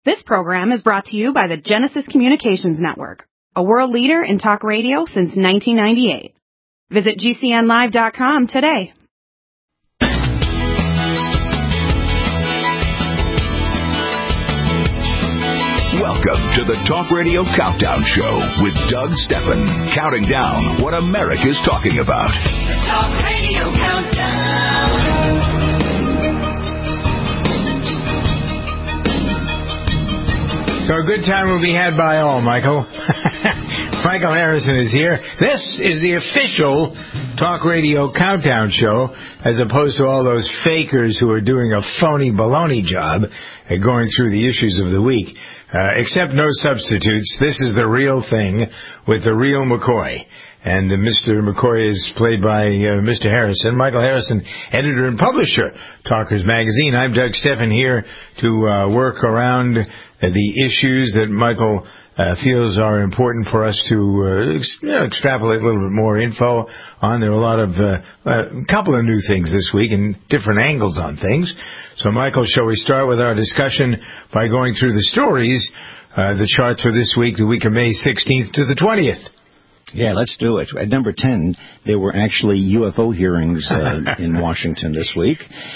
This program is brought to you by the Genesis Communications Network, a world leader in talk radio since 1998. Visit GCNlive.com today. Welcome to the Talk Radio Countdown Show with Doug Steffen, counting down what America's talking about. The Talk Radio Countdown. So a good time will be had by all, Michael. Michael Harrison is here. This is the official Talk Radio Countdown Show, as opposed to all those fakers who are doing a phony baloney job at going through the issues of the week. Except no substitutes. This is the real thing with the real McCoy. And Mr. McCoy is played by Mr. Harrison. Michael Harrison, editor and publisher, Talkers Magazine. I'm Doug Steffen, here to work around the issues that Michael feels are important for us to extrapolate a little bit more info on. There are a lot of a couple of new things this week and different angles on things. So, Michael, shall we start with our discussion by going through the stories, the charts for this week, the week of May 16th to the 20th? Yeah, let's do it. At number 10, there were actually UFO hearings in Washington this week.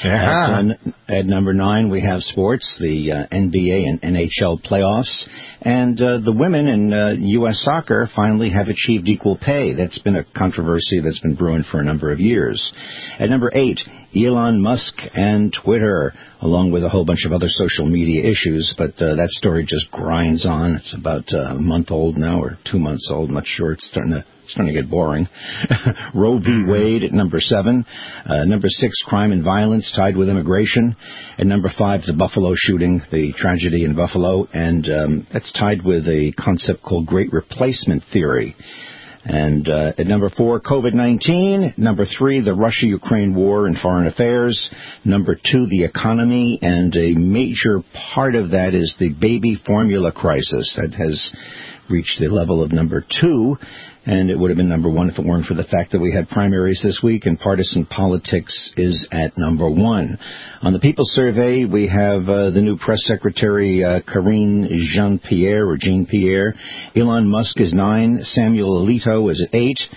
At number 9, we have sports, the NBA and NHL playoffs. And the women in U.S. soccer finally have achieved equal pay. That's been a controversy that's been brewing for a number of years. At number 8, Elon Musk and Twitter, along with a whole bunch of other social media issues, but that story just grinds on. It's about a month old now, or 2 months old. I'm not sure. It's starting to get boring. Roe v. Wade at number 7. Number 6, crime and violence tied with immigration. At number 5, the Buffalo shooting, the tragedy in Buffalo, and that's tied with a concept called Great Replacement Theory. And at number 4, COVID-19. Number 3, the Russia-Ukraine war and foreign affairs. Number 2, the economy. And a major part of that is the baby formula crisis that has reached the level of number 2. And it would have been number 1 if it weren't for the fact that we had primaries this week, and partisan politics is at number 1. On the People Survey, we have the new press secretary, Karine Jean-Pierre. Elon Musk is 9. Samuel Alito is at 8.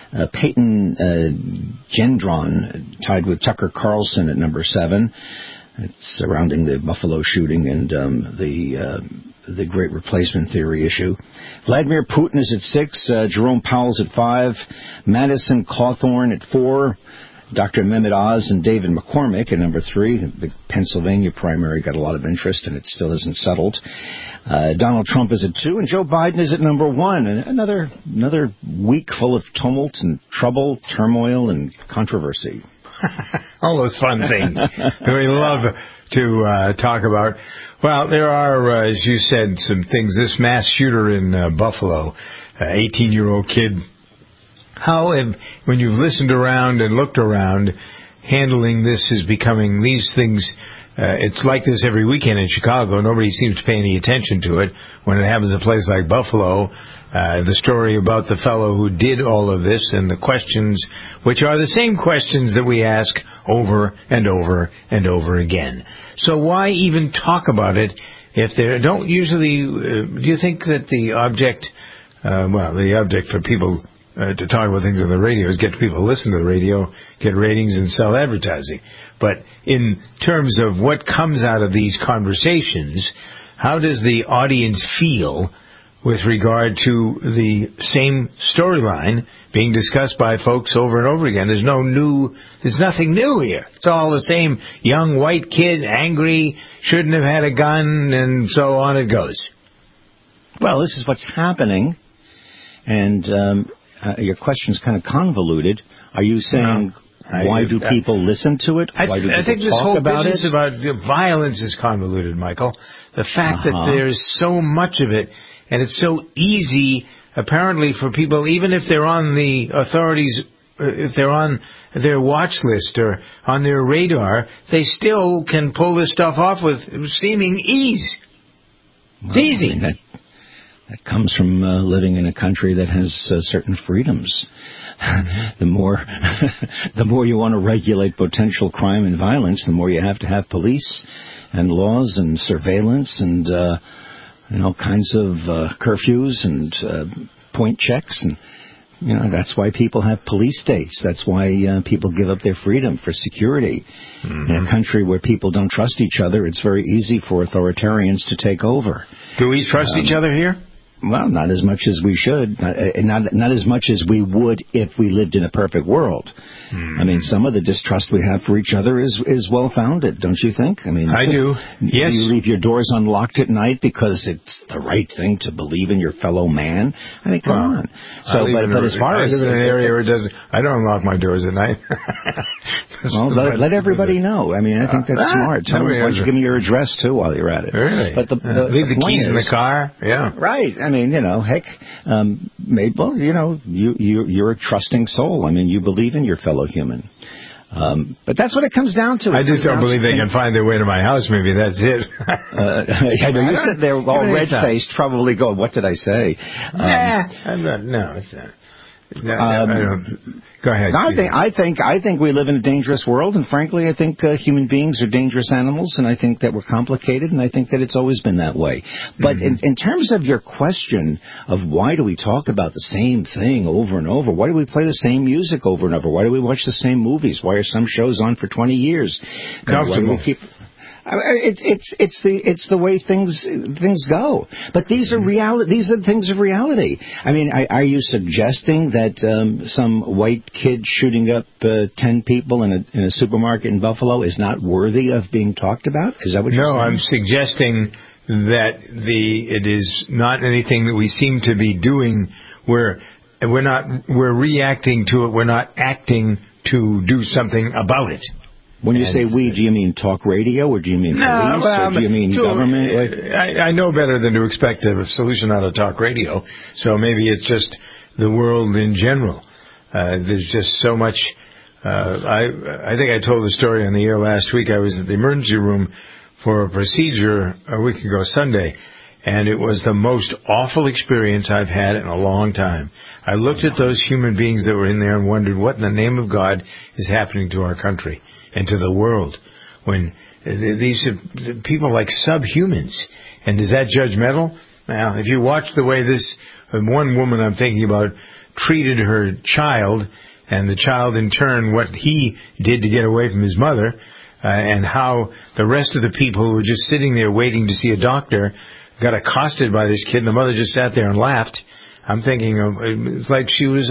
Peyton Gendron, tied with Tucker Carlson at number 7. It's surrounding the Buffalo shooting and the Great Replacement Theory issue. Vladimir Putin is at 6. Jerome Powell's at 5. Madison Cawthorn at 4. Dr. Mehmet Oz and David McCormick at number 3. The Pennsylvania primary got a lot of interest, and it still isn't settled. Donald Trump is at 2, and Joe Biden is at number 1. And another week full of tumult and trouble, turmoil, and controversy. All those fun things that we love to talk about. Well, there are, as you said, some things. This mass shooter in Buffalo, 18-year-old kid. How, when you've listened around and looked around, handling this is becoming these things. It's like this every weekend in Chicago. Nobody seems to pay any attention to it. When it happens in a place like Buffalo, the story about the fellow who did all of this and the questions, which are the same questions that we ask over and over and over again. So why even talk about it if they don't usually... do you think that the object for people to talk about things on the radio is get people to listen to the radio, get ratings, and sell advertising? But in terms of what comes out of these conversations, how does the audience feel with regard to the same storyline being discussed by folks over and over again? There's nothing new here. It's all the same young white kid, angry, shouldn't have had a gun, and so on it goes. Well, this is what's happening, and your question's kind of convoluted. Are you saying... Why do people listen to it? Why do people I think this whole business about violence is convoluted, Michael. The fact that there's so much of it, and it's so easy, apparently, for people, even if they're on the authorities, if they're on their watch list or on their radar, they still can pull this stuff off with seeming ease. It's easy. I mean, that comes from living in a country that has certain freedoms. The more you want to regulate potential crime and violence, the more you have to have police. and laws and surveillance and kinds of curfews and point checks, and that's why people have police states. That's why people give up their freedom for security. Mm-hmm. In a country where people don't trust each other, it's very easy for authoritarians to take over. Do we trust each other here? Well, not as much as we should, not as much as we would if we lived in a perfect world. I mean, some of the distrust we have for each other is well-founded, don't you think? I mean, I do. Yes. You leave your doors unlocked at night because it's the right thing to believe in your fellow man. I mean, come on. So, but as far as I live in an area where I don't unlock my doors at night. Well, let everybody know. I mean, I think that's smart. Why don't you give me your address too while you're at it? Really? But leave the keys in the car. Yeah. Right. I mean, heck, Mabel, you're a trusting soul. I mean, you believe in your fellow human. But that's what it comes down to. I just don't believe they can find their way to my house. Maybe that's it. I know you sit there all red-faced, probably going, "What did I say?" I'm not. No, it's not. I don't. Go ahead. I think we live in a dangerous world, and frankly, I think human beings are dangerous animals, and I think that we're complicated, and I think that it's always been that way. But in terms of your question of why do we talk about the same thing over and over? Why do we play the same music over and over? Why do we watch the same movies? Why are some shows on for 20 years? Why do we keep... It's the way things go. But these are reality. These are things of reality. I mean, are you suggesting that some white kid shooting up 10 people in a supermarket in Buffalo is not worthy of being talked about? Is that what you're saying? No, I'm suggesting that it is not anything that we seem to be doing where we're reacting to it. We're not acting to do something about it. When you say we, do you mean talk radio, or do you mean police, or do you mean government? I know better than to expect a solution out of talk radio, so maybe it's just the world in general. There's just so much. I think I told the story on the air last week. I was at the emergency room for a procedure a week ago Sunday, and it was the most awful experience I've had in a long time. I looked at those human beings that were in there and wondered what in the name of God is happening to our country and to the world when these are people like subhumans. And is that judgmental? Now, if you watch the way this one woman I'm thinking about treated her child, and the child in turn what he did to get away from his mother, and how the rest of the people who were just sitting there waiting to see a doctor got accosted by this kid, and the mother just sat there and laughed. I'm thinking of it's like she was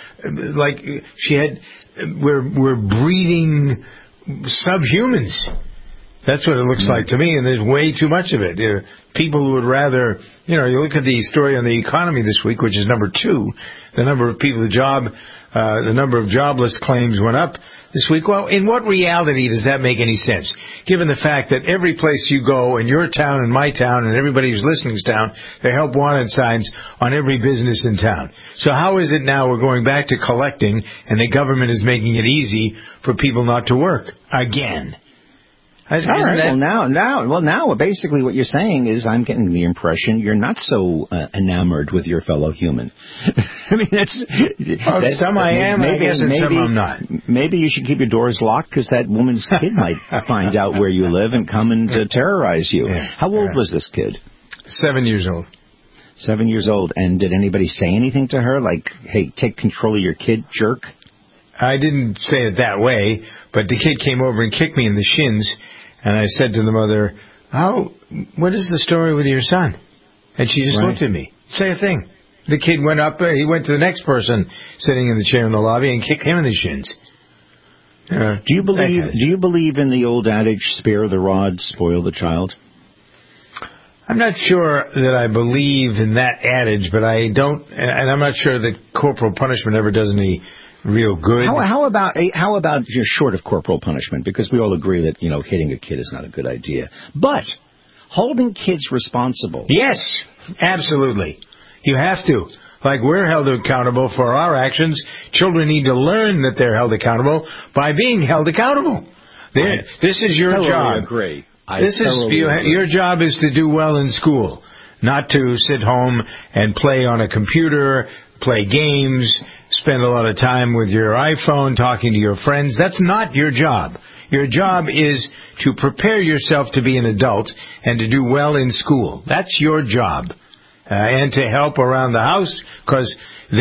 we're breeding subhumans. That's what it looks like to me, and there's way too much of it. People who would rather, you look at the story on the economy this week, which is number 2, the number of people the number of jobless claims went up this week. Well, in what reality does that make any sense? Given the fact that every place you go, in your town and my town and everybody who's listening's town, there are help wanted signs on every business in town. So how is it now we're going back to collecting and the government is making it easy for people not to work again? All right. Now, basically what you're saying is I'm getting the impression you're not so enamored with your fellow human. I mean, that's some I am, I guess, and some I'm not. Maybe you should keep your doors locked because that woman's kid might find out where you live and come and terrorize you. Yeah. How old was this kid? 7 years old. 7 years old. And did anybody say anything to her, like, hey, take control of your kid, jerk? I didn't say it that way, but the kid came over and kicked me in the shins. And I said to the mother, what is the story with your son? And she just looked at me. Say a thing. The kid went up, he went to the next person sitting in the chair in the lobby and kicked him in the shins. Do you believe in the old adage, spare the rod, spoil the child? I'm not sure that I believe in that adage, but I don't, and I'm not sure that corporal punishment ever does any real good. How about you're short of corporal punishment? Because we all agree that hitting a kid is not a good idea. But holding kids responsible. Yes, absolutely. You have to. Like we're held accountable for our actions. Children need to learn that they're held accountable by being held accountable. This is your job. I agree. Your job is to do well in school, not to sit home and play on a computer, play games, spend a lot of time with your iPhone talking to your friends. That's not your job. Your job is to prepare yourself to be an adult and to do well in school. That's your job. And to help around the house, because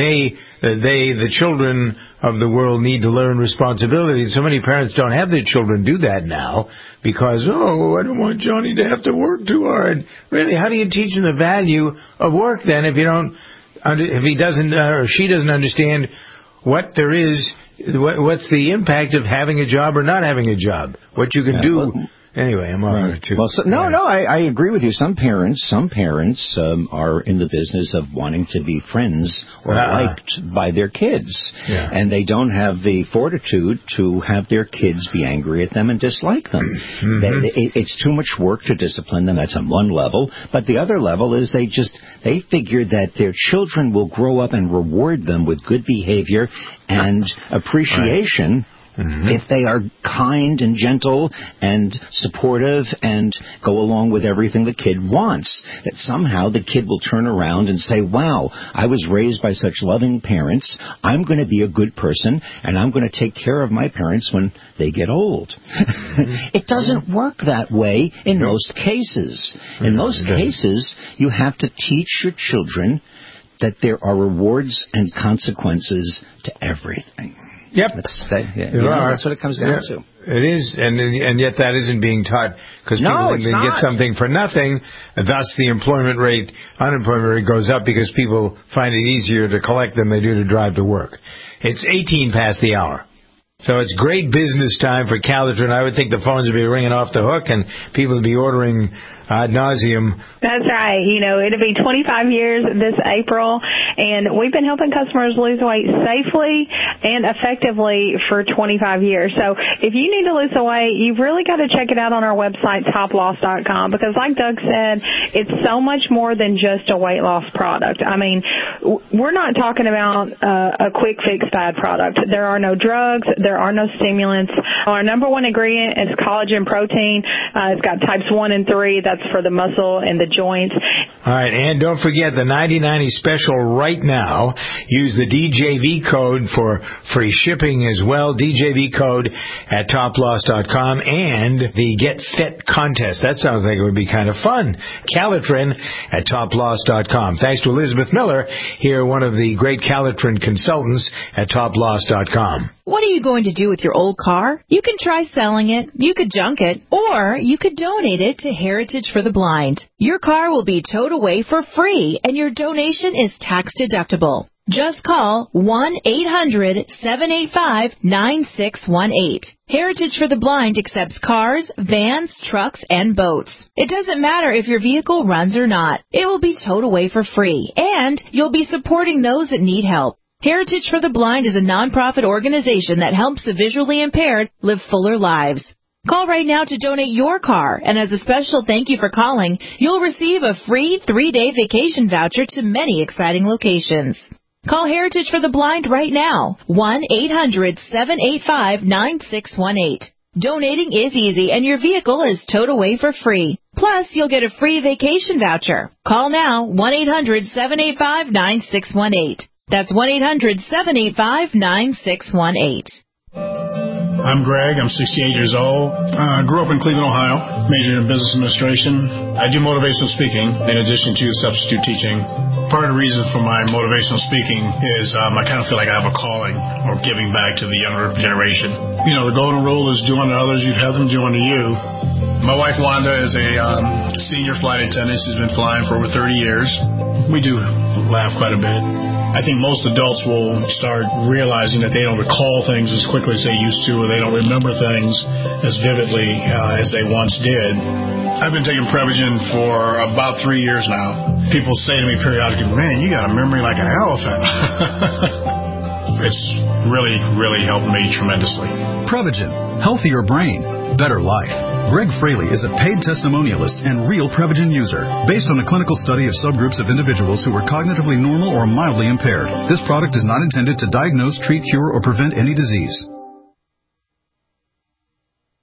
the children of the world need to learn responsibility. And so many parents don't have their children do that now because, I don't want Johnny to have to work too hard. Really, how do you teach him the value of work then if he doesn't or she doesn't understand what there is, what's the impact of having a job or not having a job, what you can do. Anyway, I'm on it too. Well, I agree with you. Some parents are in the business of wanting to be friends or liked by their kids, and they don't have the fortitude to have their kids be angry at them and dislike them. It's too much work to discipline them. That's on one level, but the other level is they figure that their children will grow up and reward them with good behavior and appreciation. If they are kind and gentle and supportive and go along with everything the kid wants, that somehow the kid will turn around and say, wow, I was raised by such loving parents, I'm going to be a good person, and I'm going to take care of my parents when they get old. It doesn't work that way in most cases. In most cases, you have to teach your children that there are rewards and consequences to everything. Yep. That's what it comes down to. It is, and yet that isn't being taught because people think they can get something for nothing. Thus, the unemployment rate goes up because people find it easier to collect than they do to drive to work. It's 18 past the hour. So it's great business time for Calitrin. I would think the phones would be ringing off the hook and people would be ordering ad nauseum. That's right. It'll be 25 years this April, and we've been helping customers lose weight safely and effectively for 25 years. So if you need to lose the weight, you've really got to check it out on our website, toploss.com, because like Doug said, it's so much more than just a weight loss product. I mean, we're not talking about a quick fix fad product. There are no drugs. There are no stimulants. Our number one ingredient is collagen protein. It's got types 1 and 3. That's for the muscle and the joints. All right, and don't forget the 90/90 special right now. Use the DJV code for free shipping as well. DJV code at toploss.com and the Get Fit contest. That sounds like it would be kind of fun. Calitrin at toploss.com. Thanks to Elizabeth Miller, here one of the great Calitrin consultants at toploss.com. What are you going to do with your old car? You can try selling it, you could junk it, or you could donate it to Heritage for the Blind. Your car will be towed away for free, and your donation is tax deductible. Just call 1-800-785-9618. Heritage for the Blind accepts cars, vans, trucks, and boats. It doesn't matter if your vehicle runs or not. It will be towed away for free, and you'll be supporting those that need help. Heritage for the Blind is a nonprofit organization that helps the visually impaired live fuller lives. Call right now to donate your car, and as a special thank you for calling, you'll receive a free 3-day vacation voucher to many exciting locations. Call Heritage for the Blind right now, 1-800-785-9618. Donating is easy, and your vehicle is towed away for free. Plus, you'll get a free vacation voucher. Call now, 1-800-785-9618. That's 1-800-785-9618. I'm Greg. I'm 68 years old. Grew up in Cleveland, Ohio. Majored in business administration. I do motivational speaking in addition to substitute teaching. Part of the reason for my motivational speaking is I kind of feel like I have a calling or giving back to the younger generation. The golden rule is do unto others, you'd have them do unto you. My wife, Wanda, is a senior flight attendant. She's been flying for over 30 years. We do laugh quite a bit. I think most adults will start realizing that they don't recall things as quickly as they used to, or they don't remember things as vividly as they once did. I've been taking Prevagen for about 3 years now. People say to me periodically, man, you got a memory like an elephant. It's really, really helped me tremendously. Prevagen. Healthier brain. Better life. Greg Fraley is a paid testimonialist and real Prevagen user, based on a clinical study of subgroups of individuals who were cognitively normal or mildly impaired. This product is not intended to diagnose, treat, cure, or prevent any disease.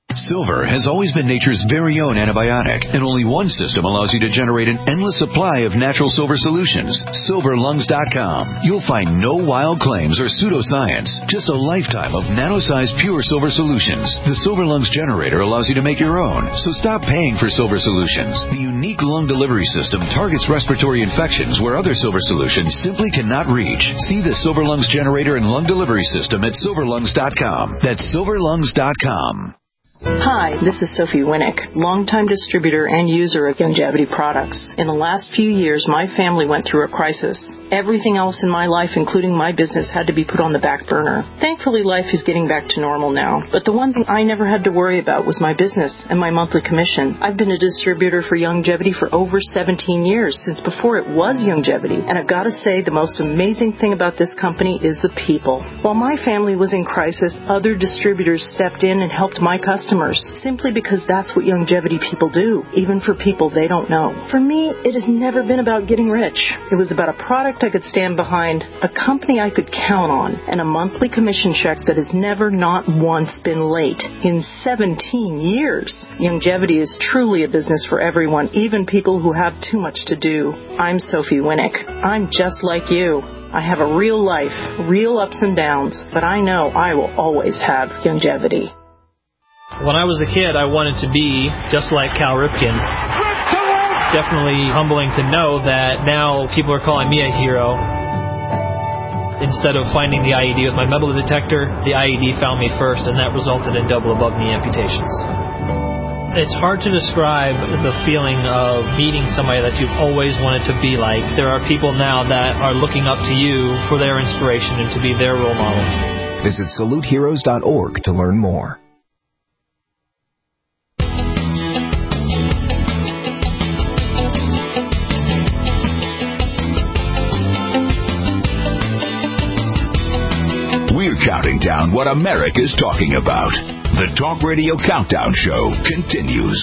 Silver has always been nature's very own antibiotic, and only one system allows you to generate an endless supply of natural silver solutions. SilverLungs.com. You'll find no wild claims or pseudoscience, just a lifetime of nano-sized pure silver solutions. The Silver Lungs generator allows you to make your own, so stop paying for silver solutions. The unique lung delivery system targets respiratory infections where other silver solutions simply cannot reach. See the Silver Lungs generator and lung delivery system at SilverLungs.com. That's SilverLungs.com. Hi, this is Sophie Winnick, longtime distributor and user of Youngevity products. In the last few years, my family went through a crisis. Everything else in my life, including my business, had to be put on the back burner. Thankfully, life is getting back to normal now. But the one thing I never had to worry about was my business and my monthly commission. I've been a distributor for Youngevity for over 17 years, since before it was Youngevity. And I've got to say, the most amazing thing about this company is the people. While my family was in crisis, other distributors stepped in and helped my customers, simply because that's what Youngevity people do, even for people they don't know. For me, it has never been about getting rich. It was about a product I could stand behind, a company I could count on, and a monthly commission check that has never not once been late in 17 years. Youngevity is truly a business for everyone, even people who have too much to do. I'm Sophie Winnick. I'm just like you. I have a real life, real ups and downs, but I know I will always have Youngevity. When I was a kid, I wanted to be just like Cal Ripken. It's definitely humbling to know that now people are calling me a hero. Instead of finding the IED with my metal detector, the IED found me first, and that resulted in double above-knee amputations. It's hard to describe the feeling of meeting somebody that you've always wanted to be like. There are people now that are looking up to you for their inspiration and to be their role model. Visit SaluteHeroes.org to learn more. We're counting down what America's talking about. The Talk Radio Countdown Show continues.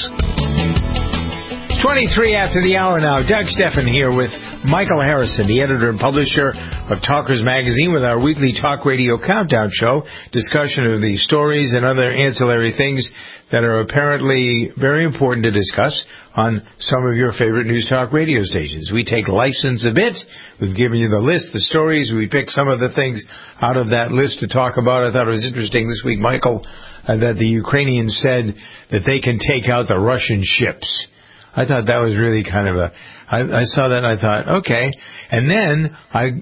23 after the hour now. Doug Steffen here with Michael Harrison, the editor and publisher of Talkers Magazine, with our weekly Talk Radio Countdown Show, discussion of the stories and other ancillary things that are apparently very important to discuss on some of your favorite news talk radio stations. We take license a bit. We've given you the list, the stories. We pick some of the things out of that list to talk about. I thought it was interesting this week, Michael, that the Ukrainians said that they can take out the Russian ships. I thought that was really kind of I saw that and I thought, okay. And then,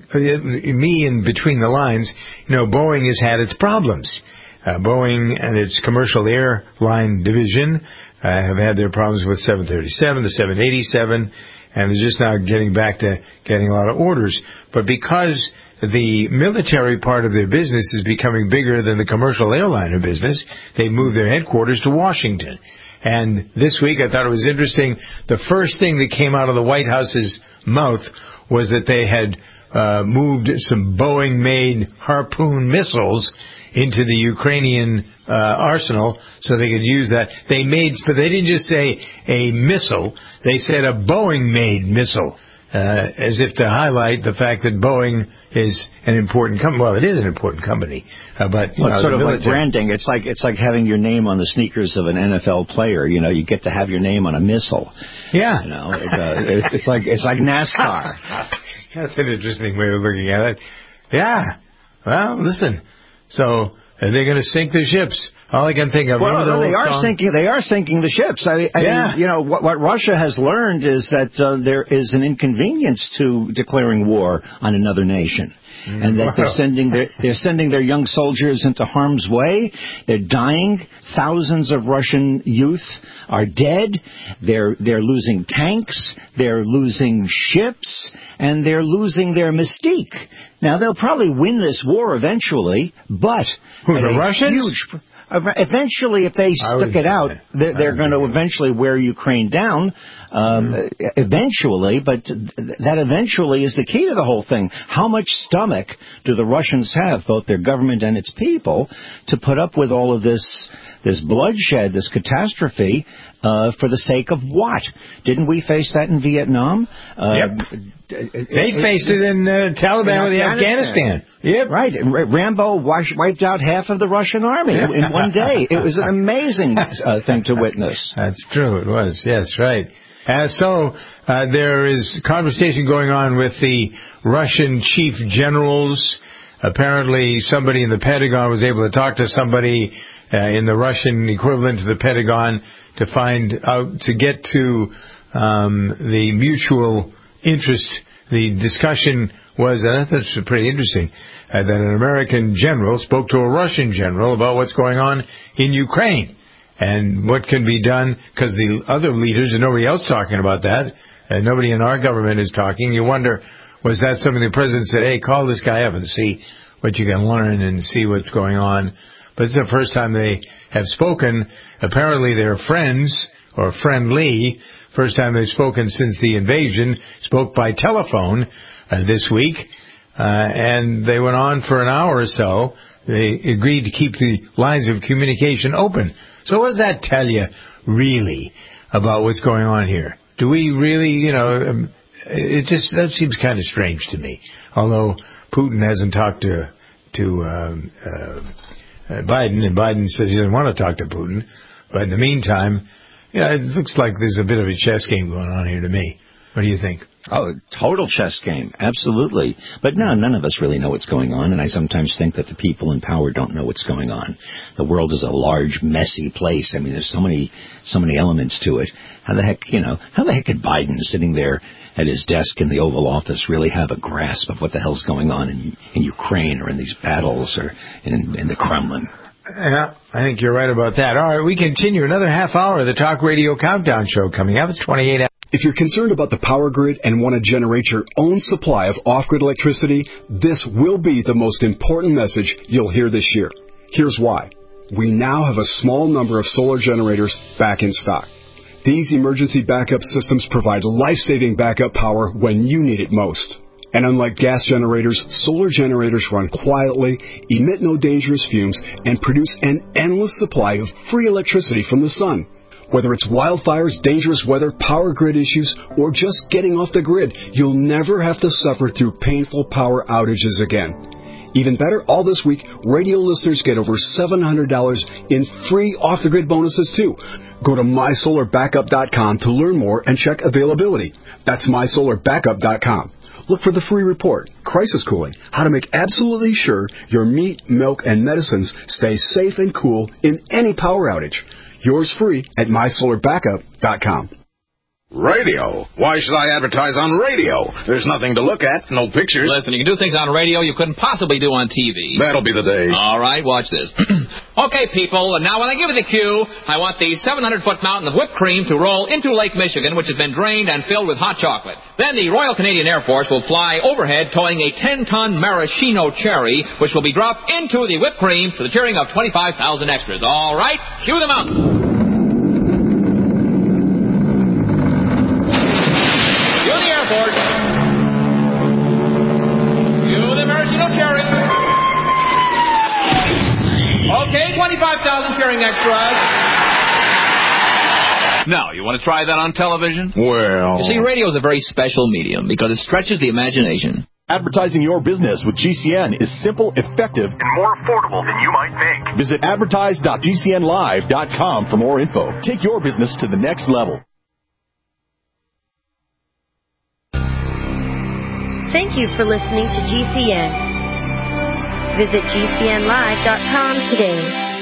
me in between the lines, Boeing has had its problems. Boeing and its commercial airline division have had their problems with 737, the 787, and they're just now getting back to getting a lot of orders. But because the military part of their business is becoming bigger than the commercial airliner business, they moved their headquarters to Washington. And this week, I thought it was interesting, the first thing that came out of the White House's mouth was that they had moved some Boeing-made Harpoon missiles into the Ukrainian arsenal so they could use that. But they didn't just say a missile, they said a Boeing-made missile. As if to highlight the fact that Boeing is an important company. Well, it is an important company, but it's sort of like branding. It's like having your name on the sneakers of an NFL player. You get to have your name on a missile. Yeah. It's like NASCAR. That's an interesting way of looking at it. Yeah. Well, listen. So are they going to sink the ships? All I can think of. Well, they are sinking the ships. I mean, what Russia has learned is that there is an inconvenience to declaring war on another nation. And that they're sending their young soldiers into harm's way. They're dying. Thousands of Russian youth are dead. They're losing tanks. They're losing ships, and they're losing their mystique. Now they'll probably win this war eventually, but the Russians? Eventually, if they stick it out, they're going to eventually wear Ukraine down. Eventually, but that eventually is the key to the whole thing. How much stomach do the Russians have, both their government and its people, to put up with all of this bloodshed, this catastrophe, For the sake of what? Didn't we face that in Vietnam? Yep. They faced it in Taliban with Afghanistan. Yep. Right. Rambo wiped out half of the Russian army in one day. It was an amazing thing to witness. That's true. It was. Yes, right. So there is conversation going on with the Russian chief generals. Apparently somebody in the Pentagon was able to talk to somebody in the Russian equivalent to the Pentagon to find out, to get to the mutual interest. The discussion was, and I thought this was pretty interesting, that an American general spoke to a Russian general about what's going on in Ukraine and what can be done, because the other leaders, and nobody else talking about that, and nobody in our government is talking. You wonder, was that something the president said, hey, call this guy up and see what you can learn and see what's going on? But it's the first time they have spoken. Apparently they're friends, or friendly. First time they've spoken since the invasion. Spoke by telephone this week. And they went on for an hour or so. They agreed to keep the lines of communication open. So what does that tell you, really, about what's going on here? Do we really, that seems kind of strange to me. Although Putin hasn't talked to Biden, and Biden says he doesn't want to talk to Putin. But in the meantime, it looks like there's a bit of a chess game going on here to me. What do you think? Oh, total chess game. Absolutely. But no, none of us really know what's going on, and I sometimes think that the people in power don't know what's going on. The world is a large, messy place. I mean, there's so many elements to it. How the heck could Biden, sitting there at his desk in the Oval Office, really have a grasp of what the hell's going on in Ukraine or in these battles or in the Kremlin? Yeah, I think you're right about that. All right, we continue. Another half hour of the Talk Radio Countdown Show coming up. It's 28 hours. If you're concerned about the power grid and want to generate your own supply of off-grid electricity, this will be the most important message you'll hear this year. Here's why. We now have a small number of solar generators back in stock. These emergency backup systems provide life-saving backup power when you need it most. And unlike gas generators, solar generators run quietly, emit no dangerous fumes, and produce an endless supply of free electricity from the sun. Whether it's wildfires, dangerous weather, power grid issues, or just getting off the grid, you'll never have to suffer through painful power outages again. Even better, all this week, radio listeners get over $700 in free off-the-grid bonuses, too. Go to MySolarBackup.com to learn more and check availability. That's MySolarBackup.com. Look for the free report, Crisis Cooling, how to make absolutely sure your meat, milk, and medicines stay safe and cool in any power outage. Yours free at MySolarBackup.com. Radio? Why should I advertise on radio? There's nothing to look at, no pictures. Listen, you can do things on radio you couldn't possibly do on TV. That'll be the day. All right, watch this. Okay, people, now when I give you the cue, I want the 700-foot mountain of whipped cream to roll into Lake Michigan, which has been drained and filled with hot chocolate. Then the Royal Canadian Air Force will fly overhead towing a 10-ton maraschino cherry, which will be dropped into the whipped cream to the cheering of 25,000 extras. All right, cue the mountain. Okay, 25,000 cheering extras. Now, you want to try that on television? Well... You see, radio is a very special medium because it stretches the imagination. Advertising your business with GCN is simple, effective, and more affordable than you might think. Visit advertise.gcnlive.com for more info. Take your business to the next level. Thank you for listening to GCN. Visit GCNlive.com today.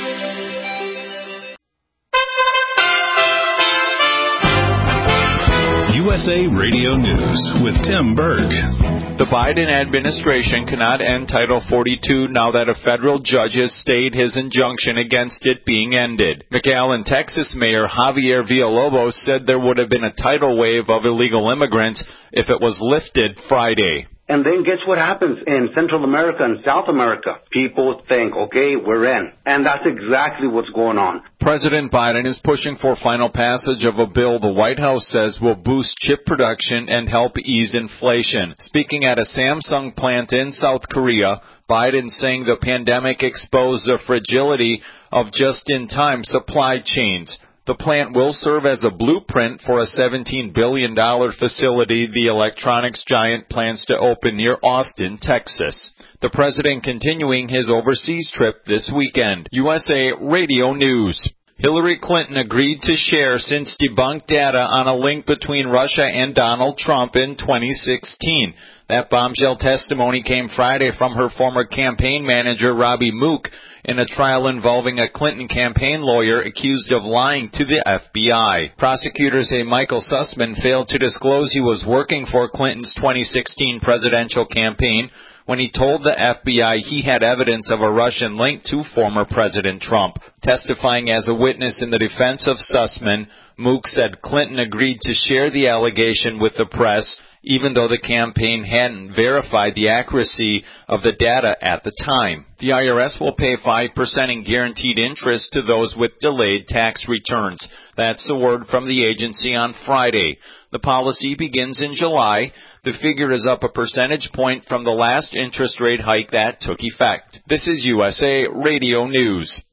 USA Radio News with Tim Berg. The Biden administration cannot end Title 42 now that a federal judge has stayed his injunction against it being ended. McAllen, Texas Mayor Javier Villalobos said there would have been a tidal wave of illegal immigrants if it was lifted Friday. And then guess what happens in Central America and South America? People think, okay, we're in. And that's exactly what's going on. President Biden is pushing for final passage of a bill the White House says will boost chip production and help ease inflation. Speaking at a Samsung plant in South Korea, Biden saying the pandemic exposed the fragility of just-in-time supply chains. The plant will serve as a blueprint for a $17 billion facility the electronics giant plans to open near Austin, Texas. The president continuing his overseas trip this weekend. USA Radio News. Hillary Clinton agreed to share since debunked data on a link between Russia and Donald Trump in 2016. That bombshell testimony came Friday from her former campaign manager, Robbie Mook, in a trial involving a Clinton campaign lawyer accused of lying to the FBI. Prosecutors say Michael Sussman failed to disclose he was working for Clinton's 2016 presidential campaign when he told the FBI he had evidence of a Russian link to former President Trump. Testifying as a witness in the defense of Sussman, Mook said Clinton agreed to share the allegation with the press, even though the campaign hadn't verified the accuracy of the data at the time. The IRS will pay 5% in guaranteed interest to those with delayed tax returns. That's the word from the agency on Friday. The policy begins in July. The figure is up a percentage point from the last interest rate hike that took effect. This is USA Radio News.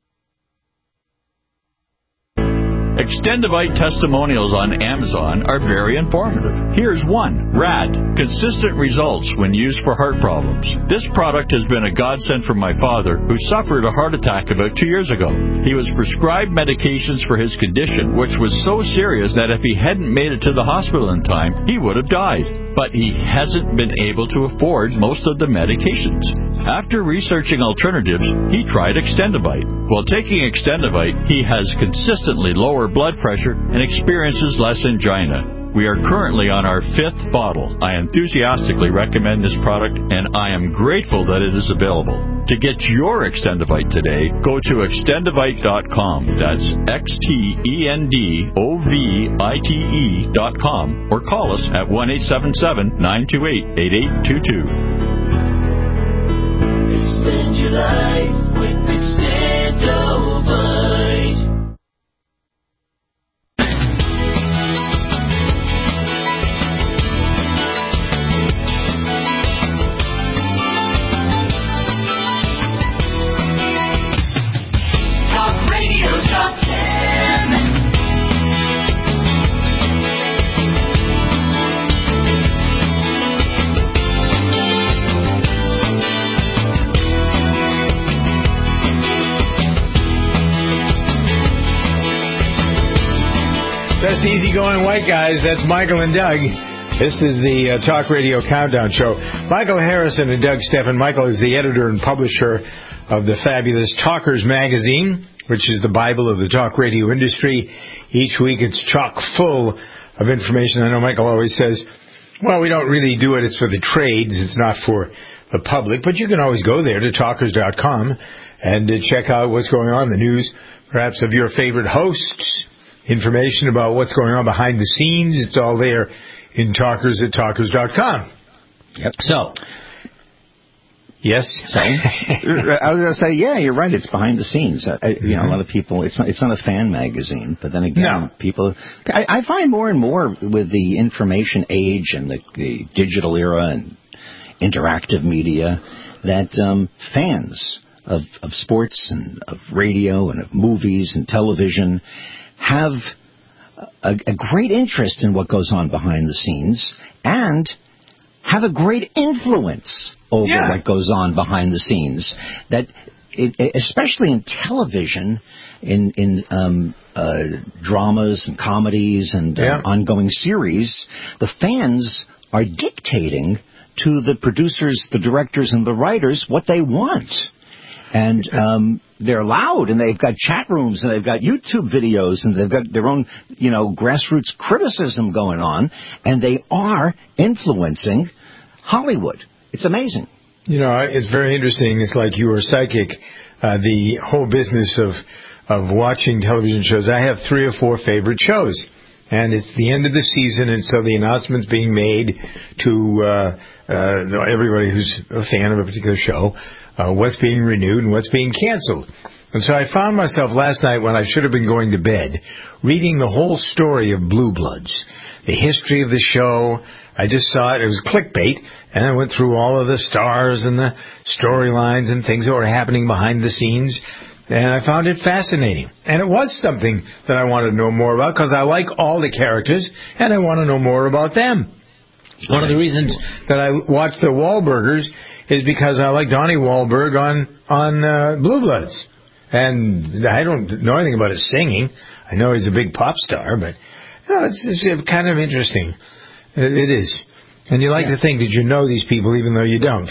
Extendivite testimonials on Amazon are very informative. Here's one. RAD. Consistent results when used for heart problems. This product has been a godsend for my father, who suffered a heart attack about 2 years ago. He was prescribed medications for his condition, which was so serious that if he hadn't made it to the hospital in time, he would have died. But he hasn't been able to afford most of the medications. After researching alternatives, he tried Extendivite. While taking Extendivite, he has consistently lower blood pressure and experiences less angina. We are currently on our 5th bottle. I enthusiastically recommend this product, and I am grateful that it is available. To get your Extendivite today, go to Extendivite.com. That's XTENDOVITE.com, or call us at 1-877-928-8822. Extend your life with Extendovite. Best easygoing white guys, that's Michael and Doug. This is the Talk Radio Countdown Show. Michael Harrison and Doug Steffen. Michael is the editor and publisher of the fabulous Talkers magazine, which is the Bible of the talk radio industry. Each week it's chock full of information. I know Michael always says, well, we don't really do it. It's for the trades. It's not for the public. But you can always go there to talkers.com and check out what's going on, the news, perhaps of your favorite hosts, information about what's going on behind the scenes. It's all there in Talkers at talkers.com. Yep. So, yes. So, I was going to say, yeah, you're right. It's behind the scenes. A lot of people. It's not a fan magazine, but then again, people. I find more and more with the information age and the digital era and interactive media that fans of sports and of radio and of movies and television have a great interest in what goes on behind the scenes and have a great influence over what goes on behind the scenes. That, especially in television, in dramas and comedies and ongoing series, the fans are dictating to the producers, the directors, and the writers what they want. And they're loud, and they've got chat rooms, and they've got YouTube videos, and they've got their own, grassroots criticism going on, and they are influencing Hollywood. It's amazing. It's very interesting. It's like you are psychic. The whole business of watching television shows. I have 3 or 4 favorite shows, and it's the end of the season, and so the announcement's being made to everybody who's a fan of a particular show. What's being renewed and what's being canceled. And so I found myself last night when I should have been going to bed reading the whole story of Blue Bloods, the history of the show. I just saw it. It was clickbait, and I went through all of the stars and the storylines and things that were happening behind the scenes. And I found it fascinating. And it was something that I wanted to know more about because I like all the characters and I want to know more about them. One of the reasons that I watch the Wahlburgers is because I like Donnie Wahlberg on Blue Bloods. And I don't know anything about his singing. I know he's a big pop star, but it's kind of interesting. It is. And you like to think that you know these people even though you don't.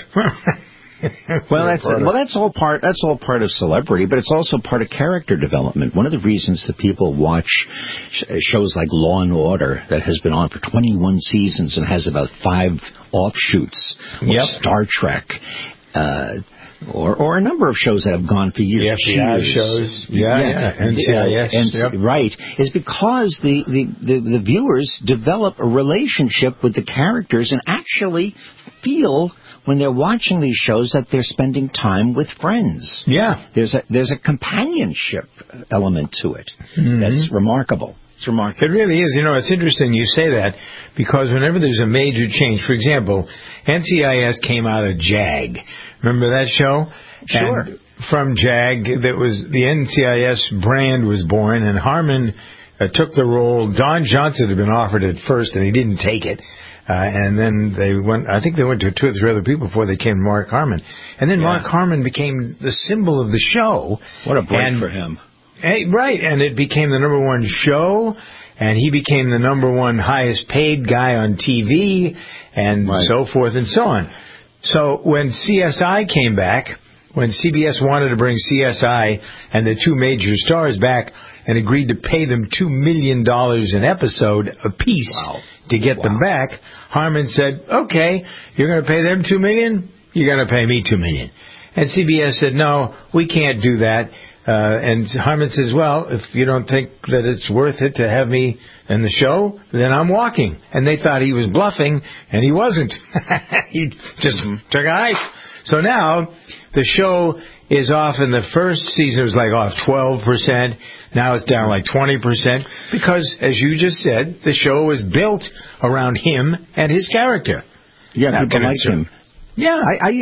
That's all part of celebrity, but it's also part of character development. One of the reasons that people watch shows like Law and Order that has been on for 21 seasons and has about 5 offshoots, or Star Trek, or a number of shows that have gone for years. FBI shows, NCIS, right, is because the viewers develop a relationship with the characters and actually feel, when they're watching these shows, that they're spending time with friends. Yeah. There's a companionship element to it that's remarkable. It's remarkable. It really is. It's interesting you say that, because whenever there's a major change, for example, NCIS came out of JAG. Remember that show? Sure. And from JAG, the NCIS brand was born, and Harmon took the role. Don Johnson had been offered it first, and he didn't take it. And then I think they went to 2 or 3 other people before they came to Mark Harmon. And then Mark Harmon became the symbol of the show. What a break for him. Right, and it became the number 1 show, and he became the number 1 highest paid guy on TV, and so forth and so on. So when CSI came back, when CBS wanted to bring CSI and the 2 major stars back and agreed to pay them $2 million an episode apiece to get them back, Harmon said, okay, you're going to pay them $2 million, you're going to pay me $2 million. And CBS said, no, we can't do that. And Harmon says, well, if you don't think that it's worth it to have me in the show, then I'm walking. And they thought he was bluffing, and he wasn't. He just took a hike. So now the show is off in the first season. It was like off 12%. Now it's down like 20%. Because, as you just said, the show was built around him and his character. Yeah, people like him. Yeah,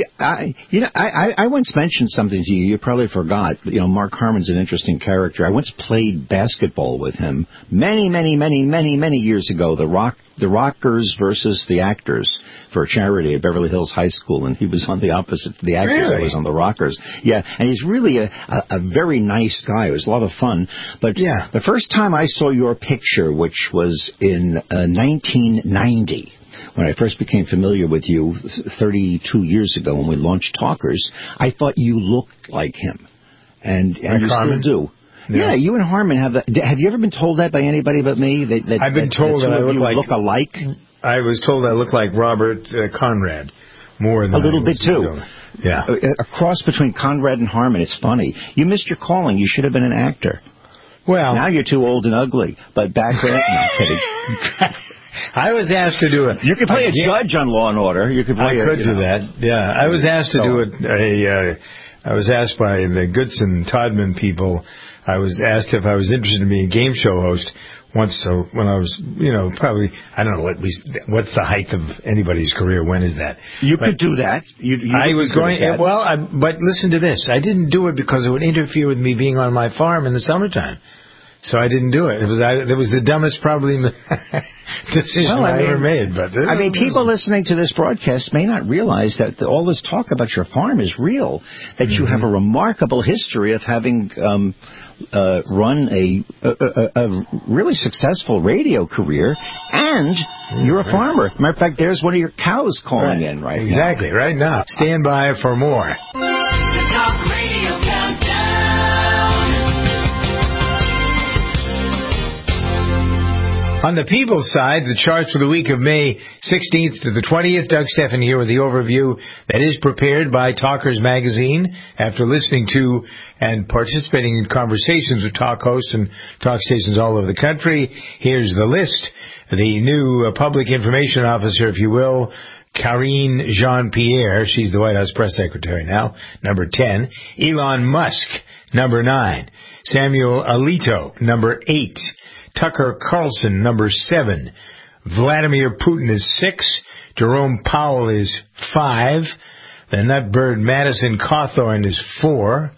I once mentioned something to you. You probably forgot. But, Mark Harmon's an interesting character. I once played basketball with him many years ago. The Rockers versus the Actors for a charity at Beverly Hills High School, and he was on the opposite. The Actors, really? I was on the Rockers. Yeah, and he's really a very nice guy. It was a lot of fun. But the first time I saw your picture, which was in 1990. When I first became familiar with you 32 years ago when we launched Talkers, I thought you looked like him. And you Harmon? still do. Yeah, you and Harmon have that. Have you ever been told that by anybody but me? I've been told that I look alike. I was told I look like Robert Conrad more than a little bit too. Yeah, a cross between Conrad and Harmon. It's funny. You missed your calling. You should have been an actor. Well, now you're too old and ugly. But back then, no, I'm kidding. I was asked to do it. You could play a judge on Law and Order. You could play. I could do that. Yeah, I was asked to do it. I was asked by the Goodson Todman people. I was asked if I was interested in being a game show host once. So when I was, probably, I don't know what's the height of anybody's career. When is that? You could do that. I was going. But listen to this. I didn't do it because it would interfere with me being on my farm in the summertime. So I didn't do it. It was the dumbest probably decision I ever made. But people listening to this broadcast may not realize that all this talk about your farm is real. That you have a remarkable history of having run a really successful radio career, and you're a farmer. Matter of fact, there's one of your cows calling in right now. Exactly, right now. Stand by for more. The Talk Radio Countdown. On the People's side, the charts for the week of May 16th to the 20th. Doug Steffen here with the overview that is prepared by Talkers Magazine after listening to and participating in conversations with talk hosts and talk stations all over the country. Here's the list. The new public information officer, if you will, Karine Jean-Pierre. She's the White House press secretary now. Number 10. Elon Musk. Number 9. Samuel Alito. Number 8. Tucker Carlson, number 7. Vladimir Putin is 6. Jerome Powell is 5. The nutbird Madison Cawthorn is 4.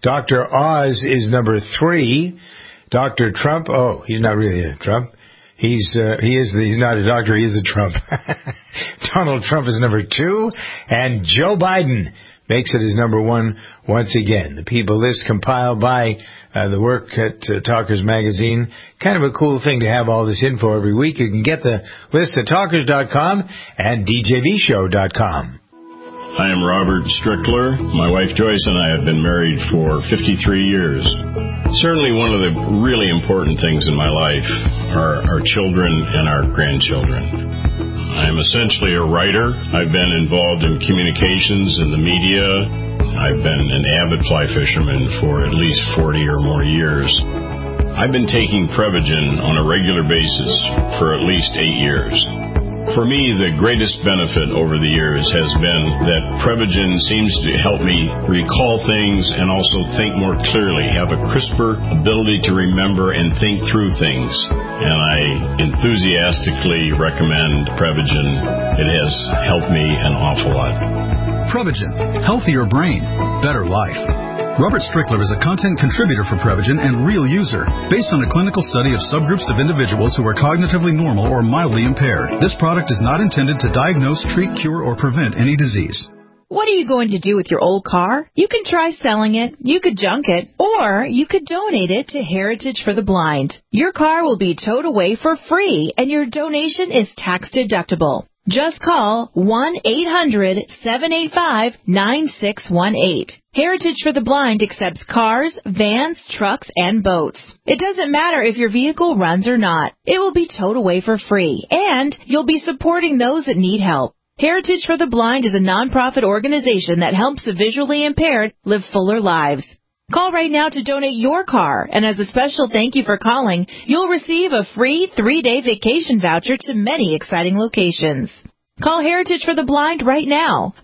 Dr. Oz is number 3. Dr. Trump, he's not really a Trump. He's not a doctor, he is a Trump. Donald Trump is number 2, and Joe Biden makes it his number 1 once again. The People list compiled by the work at Talkers Magazine. Kind of a cool thing to have all this info every week. You can get the list at talkers.com and djvshow.com. I am Robert Strickler. My wife Joyce and I have been married for 53 years. Certainly one of the really important things in my life are our children and our grandchildren. I am essentially a writer. I've been involved in communications in the media. I've been an avid fly fisherman for at least 40 or more years. I've been taking Prevagen on a regular basis for at least 8 years. For me, the greatest benefit over the years has been that Prevagen seems to help me recall things and also think more clearly, have a crisper ability to remember and think through things. And I enthusiastically recommend Prevagen. It has helped me an awful lot. Prevagen. Healthier brain. Better life. Robert Strickler is a content contributor for Prevagen and real user, based on a clinical study of subgroups of individuals who are cognitively normal or mildly impaired. This product is not intended to diagnose, treat, cure, or prevent any disease. What are you going to do with your old car? You can try selling it, you could junk it, or you could donate it to Heritage for the Blind. Your car will be towed away for free, and your donation is tax deductible. Just call 1-800-785-9618. Heritage for the Blind accepts cars, vans, trucks, and boats. It doesn't matter if your vehicle runs or not. It will be towed away for free, and you'll be supporting those that need help. Heritage for the Blind is a nonprofit organization that helps the visually impaired live fuller lives. Call right now to donate your car, and as a special thank you for calling, you'll receive a free 3-day vacation voucher to many exciting locations. Call Heritage for the Blind right now,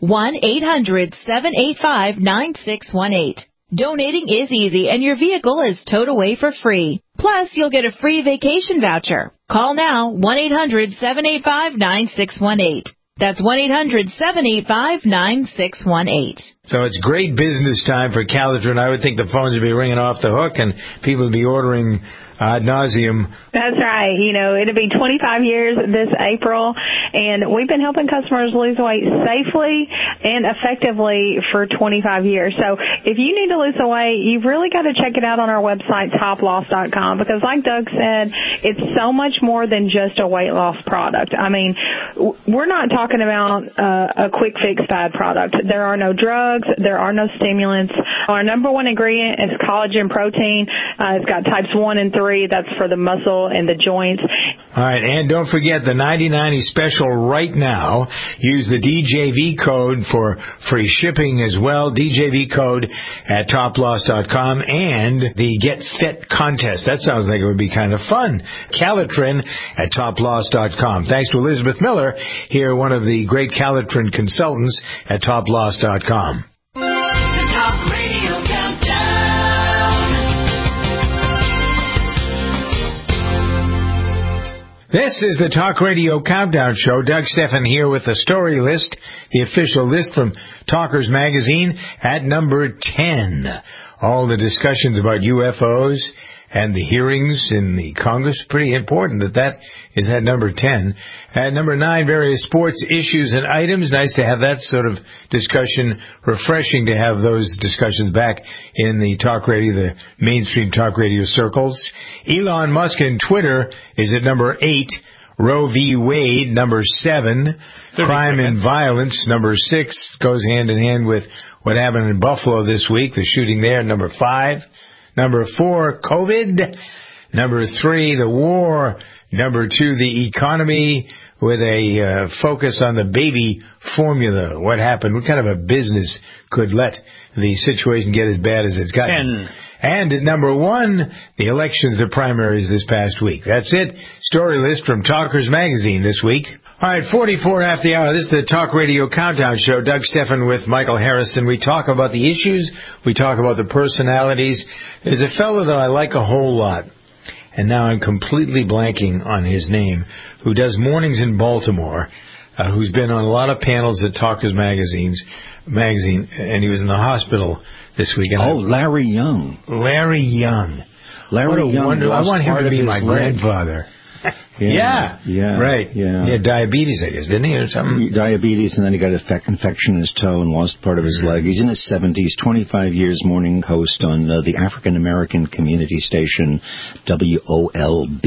1-800-785-9618. Donating is easy, and your vehicle is towed away for free. Plus, you'll get a free vacation voucher. Call now, 1-800-785-9618. That's 1-800-785-9618. So it's great business time for Calitrin. I would think the phones would be ringing off the hook and people would be ordering ad nauseum. That's right. You know, it'll be 25 years this April, and we've been helping customers lose weight safely and effectively for 25 years. So if you need to lose the weight, you've really got to check it out on our website, toploss.com, because like Doug said, it's so much more than just a weight loss product. I mean, we're not talking about a quick fix fad product. There are no drugs. There are no stimulants. Our number one ingredient is collagen protein. It's got types 1 and 3. That's for the muscle and the joints. All right, and don't forget the 90/90 special right now. Use the DJV code for free shipping as well. DJV code at toploss.com and the Get Fit contest. That sounds like it would be kind of fun. Calitrin at toploss.com. Thanks to Elizabeth Miller, here one of the great Calitrin consultants at toploss.com. This is the Talk Radio Countdown Show. Doug Stephan here with the story list, the official list from Talkers Magazine at number 10. All the discussions about UFOs and the hearings in the Congress, pretty important that is at number 10. At number 9, various sports issues and items. Nice to have that sort of discussion. Refreshing to have those discussions back in the talk radio, the mainstream talk radio circles. Elon Musk and Twitter is at number 8. Roe v. Wade, number 7. Crime and violence, number 6. Goes hand in hand with what happened in Buffalo this week, the shooting there, number 5. Number 4, COVID. Number 3, the war. Number 2, the economy, with a focus on the baby formula. What happened? What kind of a business could let the situation get as bad as it's gotten? 10. And at number 1, the elections, the primaries this past week. That's it. Story list from Talkers Magazine this week. All right, 44 after the hour. This is the Talk Radio Countdown Show. Doug Stephan with Michael Harrison. We talk about the issues. We talk about the personalities. There's a fellow that I like a whole lot, and now I'm completely blanking on his name, who does mornings in Baltimore. who's been on a lot of panels at Talkers magazine, and he was in the hospital this week. Larry Young. Larry Young. Larry Young. I want him to be my grandfather. Yeah. Right. Yeah. He had diabetes, I guess, didn't he, or something? Diabetes, and then he got a infection in his toe and lost part of his leg. He's in his 70s, 25 years morning host on the African American community station WOLB.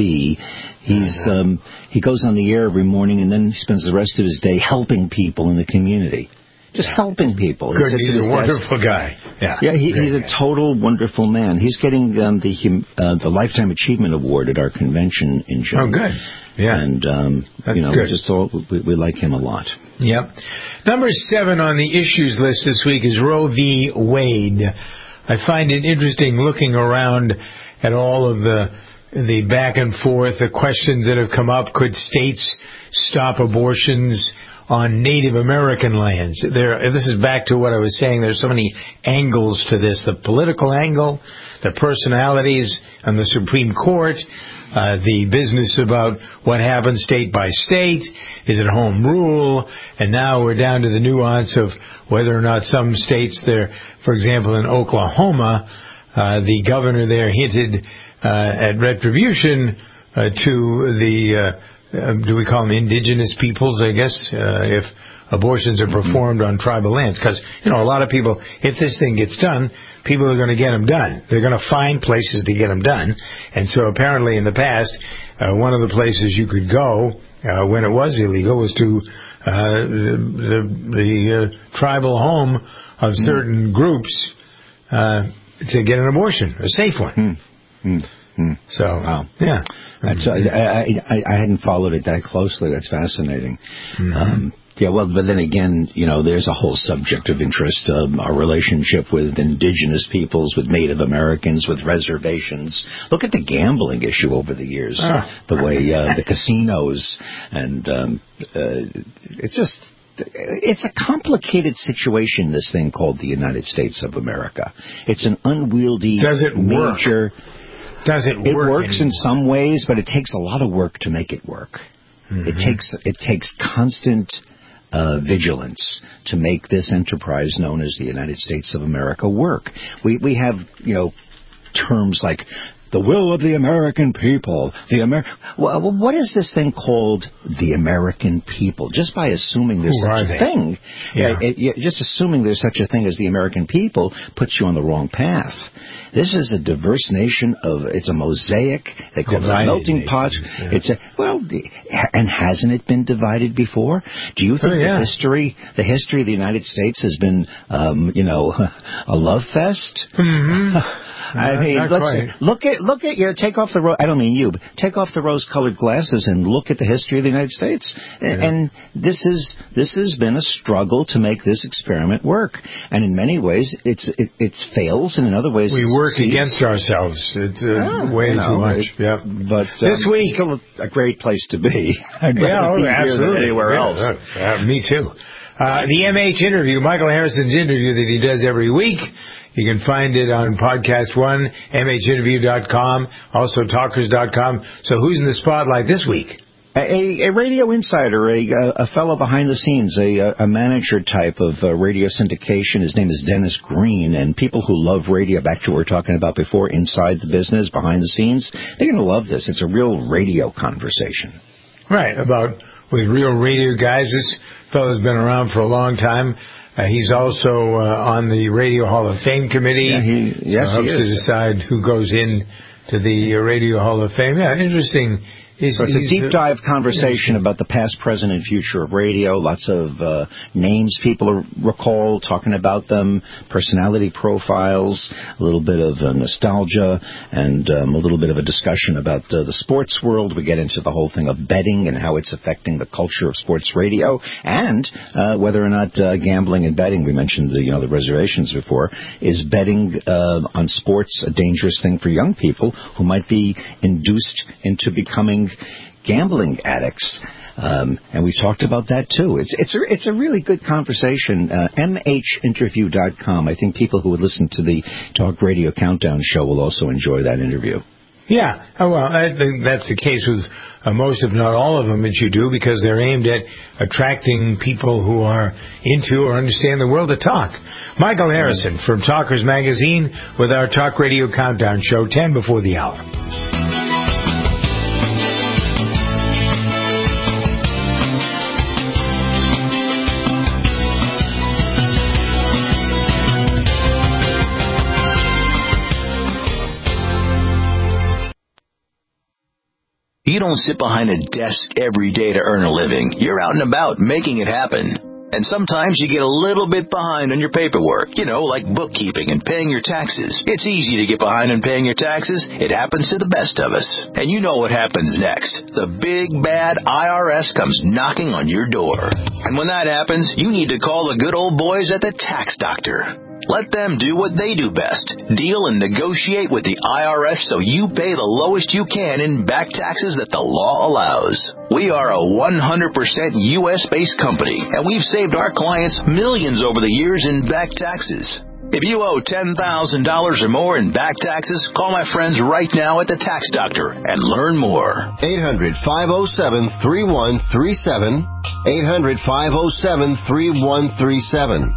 He goes on the air every morning, and then he spends the rest of his day helping people in the community. Just helping people. Good, he's a wonderful guy. Yeah, he's a total wonderful man. He's getting the Lifetime Achievement Award at our convention in June. Oh, good. Yeah. And, good. we like him a lot. Yep. Number 7 on the issues list this week is Roe v. Wade. I find it interesting looking around at all of the back and forth, the questions that have come up. Could states stop abortions on Native American lands? This is back to what I was saying. There's so many angles to this. The political angle, the personalities on the Supreme Court, the business about what happens state by state. Is it home rule? And now we're down to the nuance of whether or not some states there, for example, in Oklahoma, the governor there hinted at retribution to the do we call them indigenous peoples, I guess, if abortions are performed on tribal lands? Because, a lot of people, if this thing gets done, people are going to get them done. They're going to find places to get them done. And so apparently in the past, one of the places you could go when it was illegal was to the tribal home of certain groups to get an abortion, a safe one. So, yeah. I hadn't followed it that closely. That's fascinating. But then again, there's a whole subject of interest, our relationship with indigenous peoples, with Native Americans, with reservations. Look at the gambling issue over the years, the way the casinos, and it's a complicated situation, this thing called the United States of America. It's an unwieldy, major... Does it work? It works in some ways, but it takes a lot of work to make it work. It takes constant vigilance to make this enterprise known as the United States of America work. We have, terms like the will of the American people. What is this thing called the American people? Just by assuming there's such a thing, just assuming there's such a thing as the American people puts you on the wrong path. This is a diverse nation it's a mosaic. They call it a melting pot. Yeah. And hasn't it been divided before? Do you think the history of the United States has been, a love fest? I mean, look at you. Take off the I don't mean you, but take off the rose-colored glasses and look at the history of the United States. And this has been a struggle to make this experiment work. And in many ways, it fails, and in other ways, we work against ourselves. It's way too much. Yeah. But this week, still a great place to be. Absolutely. Anywhere else. Me too. The MH interview, Michael Harrison's interview that he does every week. You can find it on Podcast One, MHinterview.com, also Talkers.com. So who's in the spotlight this week? A radio insider, a fellow behind the scenes, a manager type of radio syndication. His name is Dennis Green, and people who love radio, back to what we were talking about before, inside the business, behind the scenes, they're going to love this. It's a real radio conversation. Right, with real radio guys. This fellow's been around for a long time. He's also on the Radio Hall of Fame committee. He helps to decide who goes in to the Radio Hall of Fame. Yeah, interesting. It's a deep dive conversation about the past, present, and future of radio. Lots of names people recall, talking about them, personality profiles, a little bit of nostalgia, and a little bit of a discussion about the sports world. We get into the whole thing of betting and how it's affecting the culture of sports radio, and whether or not gambling and betting, we mentioned the reservations before, is betting on sports a dangerous thing for young people who might be induced into becoming gambling addicts. And we talked about that too. It's a really good conversation. MHinterview.com. I think people who would listen to the Talk Radio Countdown show will also enjoy that interview. Yeah, well, I think that's the case with most, if not all of them, that you do, because they're aimed at attracting people who are into or understand the world of talk. Michael Harrison from Talkers Magazine with our Talk Radio Countdown Show, 10 before the hour. You don't sit behind a desk every day to earn a living. You're out and about making it happen. And sometimes you get a little bit behind on your paperwork, like bookkeeping and paying your taxes. It's easy to get behind on paying your taxes. It happens to the best of us. And you know what happens next. The big, bad IRS comes knocking on your door. And when that happens, you need to call the good old boys at the Tax Doctor. Let them do what they do best. Deal and negotiate with the IRS so you pay the lowest you can in back taxes that the law allows. We are a 100% U.S.-based company, and we've saved our clients millions over the years in back taxes. If you owe $10,000 or more in back taxes, call my friends right now at the Tax Doctor and learn more. 800-507-3137. 800-507-3137.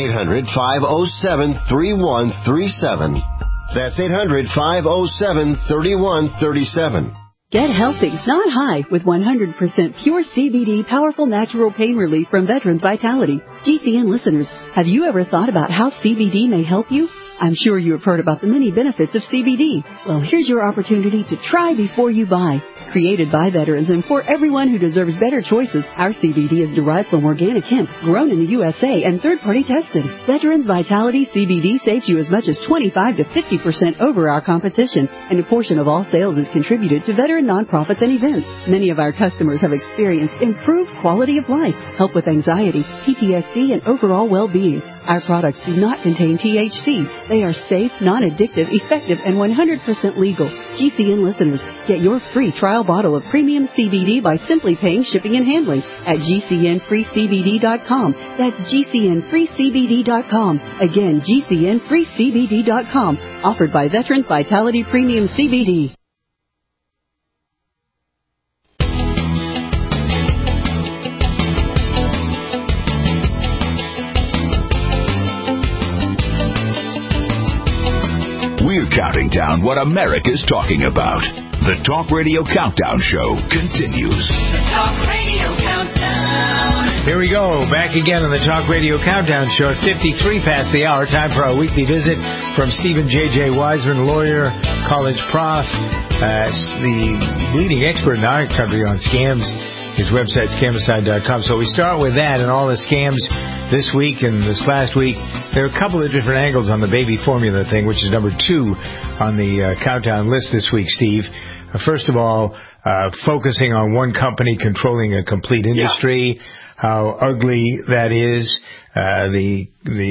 800-507-3137. That's 800-507-3137. Get healthy, not high, with 100% pure CBD powerful natural pain relief from Veterans Vitality. GCN listeners, have you ever thought about how CBD may help you? I'm sure you have heard about the many benefits of CBD. Well, here's your opportunity to try before you buy. Created by veterans and for everyone who deserves better choices, our CBD is derived from organic hemp, grown in the USA and third-party tested. Veterans Vitality CBD saves you as much as 25 to 50% over our competition, and a portion of all sales is contributed to veteran nonprofits and events. Many of our customers have experienced improved quality of life, help with anxiety, PTSD, and overall well-being. Our products do not contain THC. They are safe, non-addictive, effective, and 100% legal. GCN listeners, get your free trial bottle of premium CBD by simply paying shipping and handling at GCNFreeCBD.com. That's GCNFreeCBD.com. Again, GCNFreeCBD.com. Offered by Veterans Vitality Premium CBD. We're counting down what America's talking about. The Talk Radio Countdown Show continues. The Talk Radio Countdown. Here we go, back again on the Talk Radio Countdown Show at 53 past the hour. Time for our weekly visit from Stephen J.J. Wiseman, lawyer, college prof, the leading expert in our country on scams. His website, scamicide.com. So we start with that and all the scams this week and this last week. There are a couple of different angles on the baby formula thing, which is number 2 on the countdown list this week, Steve. First of all, focusing on one company controlling a complete industry, how ugly that is, the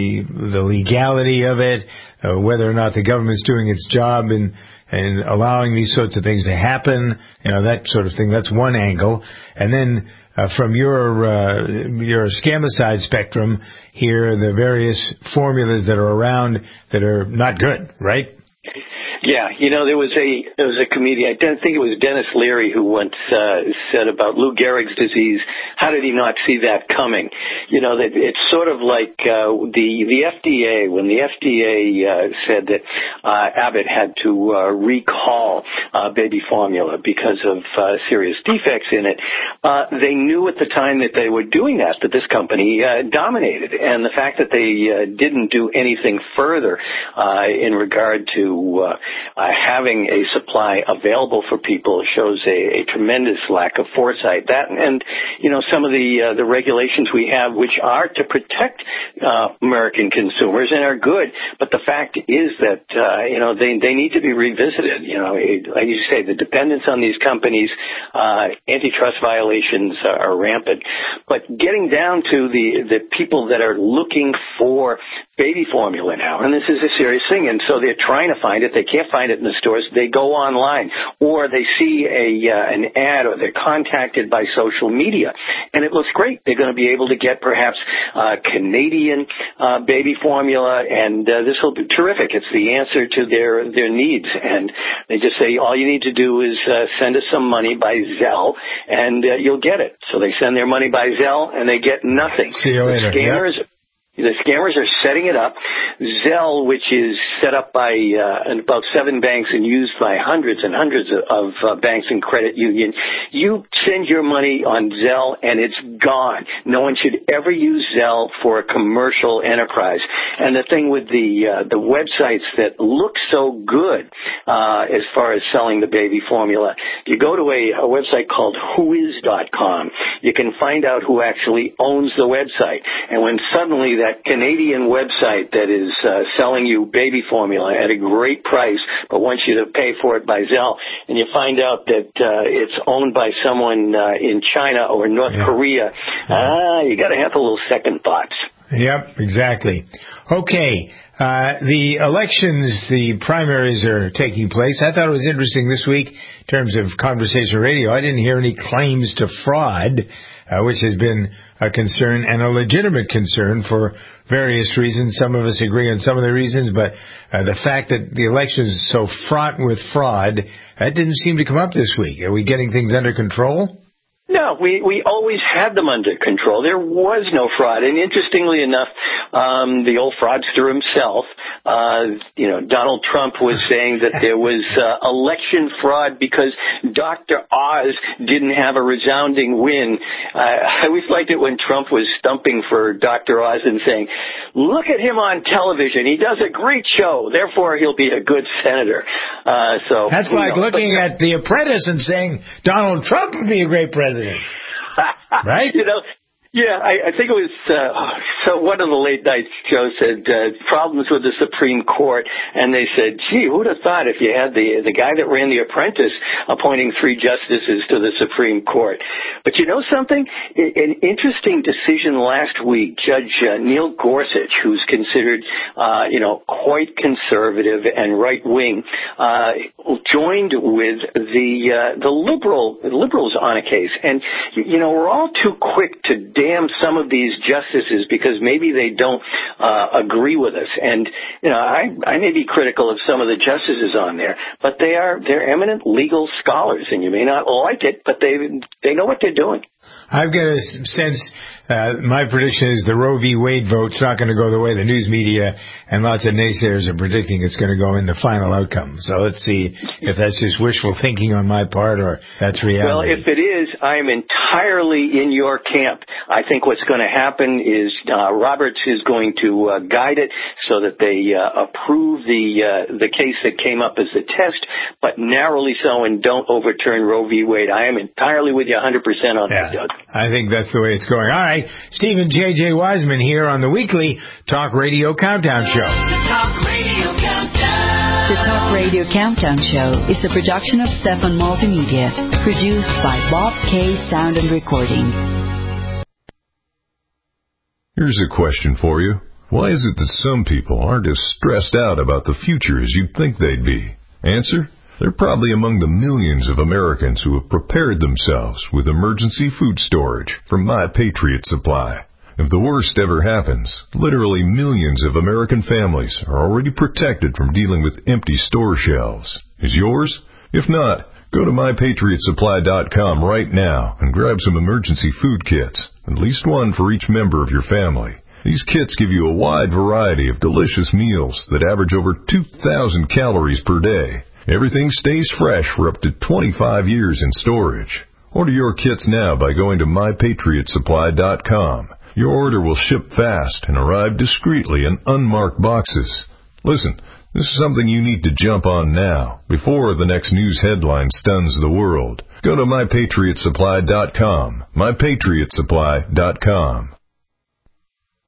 legality of it, whether or not the government's doing its job in allowing these sorts of things to happen, that sort of thing. That's one angle. And then from your scamicide spectrum here, the various formulas that are around that are not good, right? Yeah, there was a comedian, I think it was Dennis Leary, who once said about Lou Gehrig's disease, how did he not see that coming? That it's sort of like the FDA, when the FDA said that Abbott had to recall baby formula because of serious defects in it, they knew at the time that they were doing that this company dominated. And the fact that they didn't do anything further in regard to having a supply available for people shows a tremendous lack of foresight. That and some of the regulations we have, which are to protect American consumers and are good, but the fact is that they need to be revisited. Like you say, the dependence on these companies, antitrust violations are rampant. But getting down to the people that are looking for baby formula now, and this is a serious thing, and so they're trying to find it. They can't find it in the stores. They go online, or they see an ad, or they're contacted by social media, and it looks great. They're going to be able to get perhaps Canadian baby formula, and this will be terrific. It's the answer to their needs, and they just say, all you need to do is send us some money by Zelle, and you'll get it. So they send their money by Zelle, and they get nothing. See you later. The scammers are setting it up. Zelle, which is set up by about 7 banks and used by hundreds and hundreds of banks and credit unions, you send your money on Zelle and it's gone. No one should ever use Zelle for a commercial enterprise. And the thing with the websites that look so good as far as selling the baby formula, you go to a website called whois.com. You can find out who actually owns the website. And when suddenly that Canadian website that is selling you baby formula at a great price but wants you to pay for it by Zelle, and you find out that it's owned by someone in China or North Korea, you got to have a little second thoughts. Yep, exactly. Okay, the elections, the primaries are taking place. I thought it was interesting this week in terms of conversation radio. I didn't hear any claims to fraud, which has been a concern and a legitimate concern for various reasons. Some of us agree on some of the reasons, but the fact that the election is so fraught with fraud, that didn't seem to come up this week. Are we getting things under control? No, we always had them under control. There was no fraud. And interestingly enough, the old fraudster himself, Donald Trump was saying that there was election fraud because Dr. Oz didn't have a resounding win. I always liked it when Trump was stumping for Dr. Oz and saying, look at him on television. He does a great show. Therefore, he'll be a good senator. So that's like looking at The Apprentice and saying Donald Trump would be a great president. Right? Yeah, I think it was, so one of the late night shows said, problems with the Supreme Court, and they said, gee, who'd have thought if you had the guy that ran The Apprentice appointing 3 justices to the Supreme Court. But you know something? An interesting decision last week, Judge Neil Gorsuch, who's considered, quite conservative and right-wing, joined with the liberals on a case. And, we're all too quick to damn some of these justices because maybe they don't agree with us. And I may be critical of some of the justices on there, but they're eminent legal scholars, and you may not like it, but they know what they're doing. I've got a sense, my prediction is the Roe v. Wade vote's not going to go the way the news media and lots of naysayers are predicting it's going to go in the final outcome. So let's see if that's just wishful thinking on my part or that's reality. Well, if it is, I am entirely in your camp. I think what's going to happen is Roberts is going to guide it so that they approve the case that came up as the test, but narrowly so, and don't overturn Roe v. Wade. I am entirely with you 100% on that, Doug. I think that's the way it's going. All right, Stephen J.J. Wiseman here on the weekly Talk Radio Countdown Show. The Talk Radio Countdown. The Talk Radio Countdown Show is a production of Stefan Multimedia, produced by Bob K. Sound and Recording. Here's a question for you. Why is it that some people aren't as stressed out about the future as you'd think they'd be? Answer? They're probably among the millions of Americans who have prepared themselves with emergency food storage from My Patriot Supply. If the worst ever happens, literally millions of American families are already protected from dealing with empty store shelves. Is yours? If not, go to MyPatriotSupply.com right now and grab some emergency food kits, at least one for each member of your family. These kits give you a wide variety of delicious meals that average over 2,000 calories per day. Everything stays fresh for up to 25 years in storage. Order your kits now by going to MyPatriotSupply.com. Your order will ship fast and arrive discreetly in unmarked boxes. Listen, this is something you need to jump on now, before the next news headline stuns the world. Go to MyPatriotSupply.com. MyPatriotSupply.com.